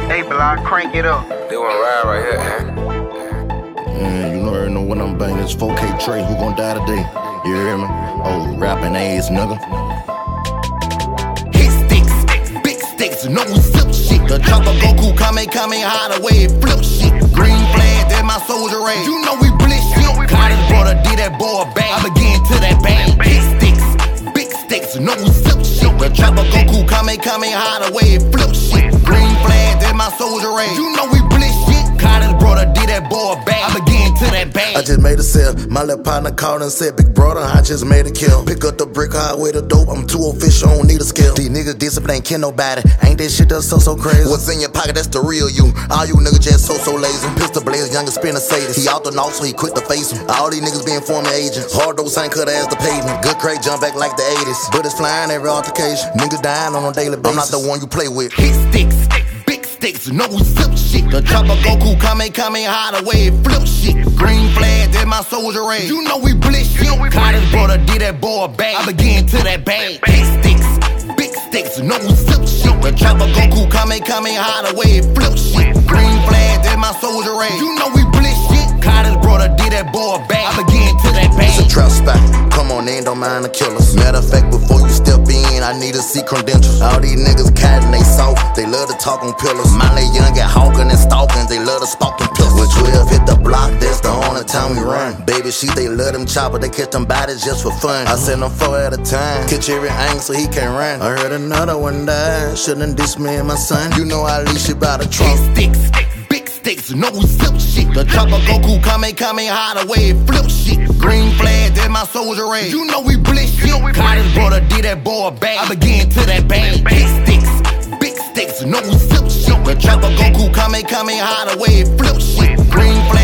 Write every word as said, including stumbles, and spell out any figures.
Hey, Block, crank it up. They wanna ride right here, man. Mm, you know, already know when I'm banging. It's four K Trey, who gon' die today? You hear me? Oh, rapping ass nigga. Hit sticks, big sticks, no zip shit. The chopper Goku, Kame, Kame, hide away, flip shit. Green flag, that's my soldier raid. You know we blitz shit. Cottage brother did that boy bang. I begin to that bang. Hit sticks, big sticks, no zip shit. The chopper Goku, Kame, Kame, hide away, flip shit. Green flag, that's my soldier raid. You know we blitz shit. Cottage brother did that boy bang. I begin to that bang. I just made a sale. My little partner called and said, big brother, I just made a kill. Pick up the brick hard with the dope. I'm too official, don't need a skill. These niggas discipline ain't kill nobody. Ain't that shit that's so so crazy? What's in your pocket, that's the real you. All you niggas just so so lazy. Pistol blaze, younger spin a Sadie. He out the north, so he quick to face him. All these niggas being former agents. Hard those ain't cut ass the pavement. Good crate jump back like the eighties. Bullets flying every altercation. Niggas dying on a daily basis. I'm not the one you play with. Hit sticks, big sticks, no zip shit. The chopper Goku, Kame, Kame, hide away, flip shit. Green flag, that's my soldier raid. You know we blitz shit. Cottage brother did that boy bang. I begin to that bang. Hit sticks, big sticks, no zip shit. The chopper Goku, Kame, Kame, hide away, flip shit. Green flag, that's my soldier raid. You know we blitz shit. Cottage brother did that boy bang. I begin to that bang. It's a trap spot. Come on in, don't mind the killers. Matter of fact, before you step in, I need to see credentials. All these niggas cat and they soft. They love to talk on pillars. Miley young get hawking and stalking. They love to stalk them pillars. With twelve hit the block, that's the only time we run. Baby shit, they love them chopper. They catch them bodies just for fun. I send them four at a time. Catch every angle so he can't run. I heard another one die. Shouldn't diss me and my son. You know I leash it by the trunk. Hit sticks, big sticks, no zip shit. The chopper Goku, Kame, Kame, hide away, flip shit. Green flag, that's my soldier raid. You know we blitz shit. Cottage brother did that boy bang. I begin to that bang. Hit sticks, big sticks, no zip shit. The chopper Goku, Kame, Kame, hide away, flip shit. Green flag.